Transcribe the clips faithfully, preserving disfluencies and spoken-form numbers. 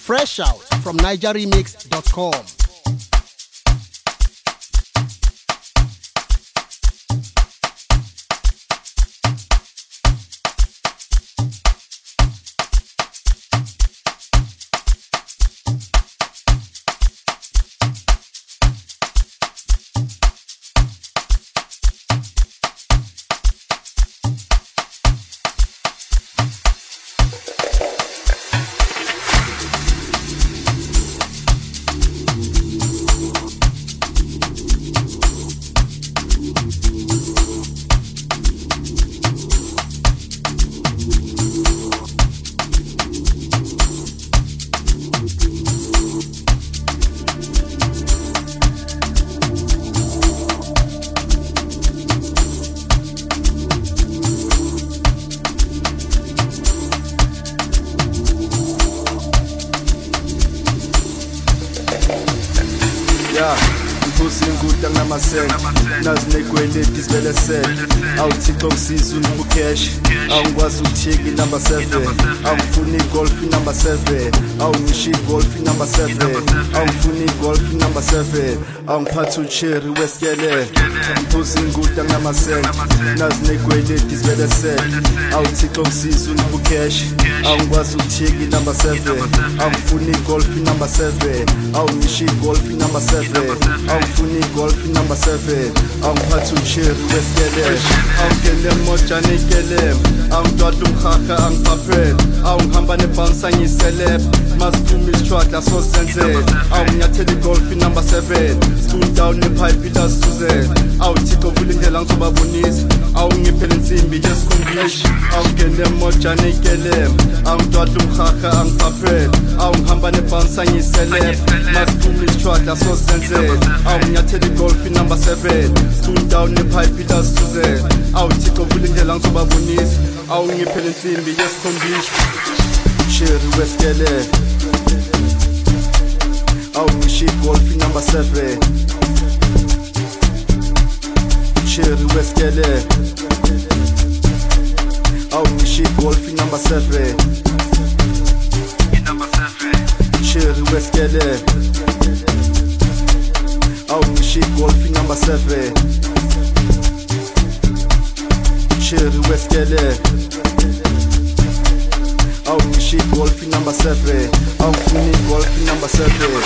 Fresh out from niger remix dot com. Yeah, mbuzi nguta ngamasenge nazinegweleti sibelesele awuthixo ngisiza unibukesh awungikwazi ukuthiki number seven awufuni golf number seven awungishi golf number seven awufuni golf number seven awungiphatha ucherry weskele mbuzi nguta ngamasenge nazinegweleti sibelesele awuthixo ngisiza unibukesh awungikwazi ukuthiki number seven awufuni golf number seven awungishi golf number seven awufuni golf number seven awungiphatha ucherry weskele awungene mojane kelem awungidwada umkhakha angiphaphele awungihamba nebhansa ngiseleb masiphuma isitshwadla sosenzele awunginyathela igolf number seven spoon down nepipe ilasuzele awuthixo vula indlela ngizobabonisa awungiphele insimbi yesikhombisha awungene mojane kelem awungidwada umkhakha angiphaphele awungihamba nebhansa ngiseleb masiphuma isitshwadla sosenzele awunginyathela igolf number seven spoon down nepipe ilasuzele awuthixo vula indlela ngizobabonisa awungiphele insimbi yesikhombisha cherry weskele awungishi golf number seven cherry weskele awungishi golf number seven cherry weskele awungishi golf number seven cherry weskele awungishi golf number seven awufuni golf number seven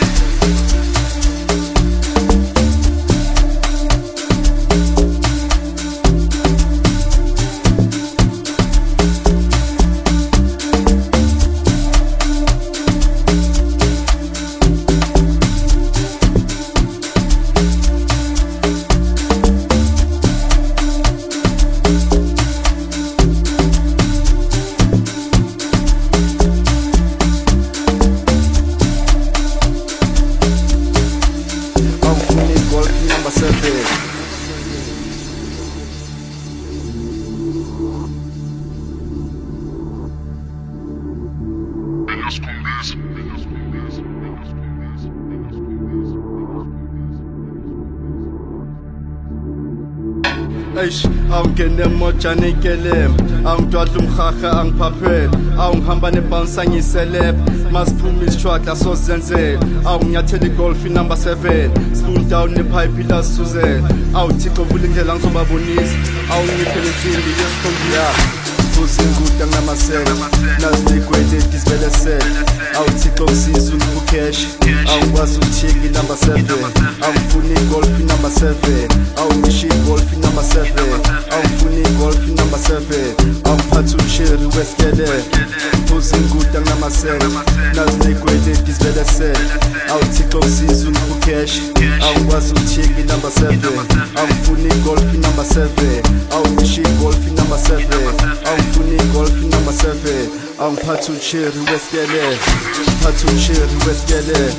Eish, awungene mojane kelem awungidwada umkhakha angiphaphele awungihamba nebhansa ngiseleb masiphuma isitshwadla sosenzele awunginyathela igolf number seven spoon down nepipe ilasuzele awuthixo vula indlela ngizobabonisa awungiphele insimbi yesikhombisa mbuzi nguta ngamasenge nazinegweleti sibelesele awuthixo ngisiza unibukesh awungikwazi ukuthiki number seven awufuni golf number seven awungishi golf number seven awufuni golf number seven awungiphatha ucherry weskele mbuzi nguta ngamasenge nazinegweleti sibelesele awuthixo ngisiza unibukesh awungikwazi ukuthiki number seven awufuni golf number seven awungishi golf number seven awufuni golf number seven awungiphatha ucherry weskele phatha ucherry weskele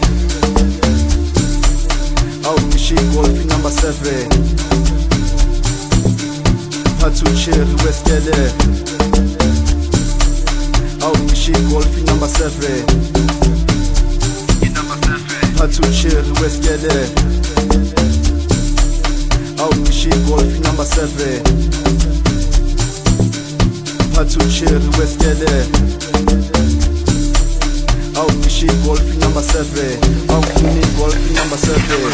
awungishi golf number seven phatha ucherry weskele awungishi golf number seven phatha ucherry weskele awungishi golf number seven phatha ucherry weskele awukhishi golf number seven awufuni golf number seven.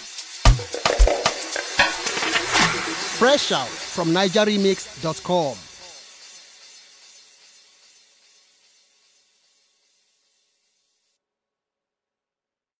Fresh out from Niger Remix dot com.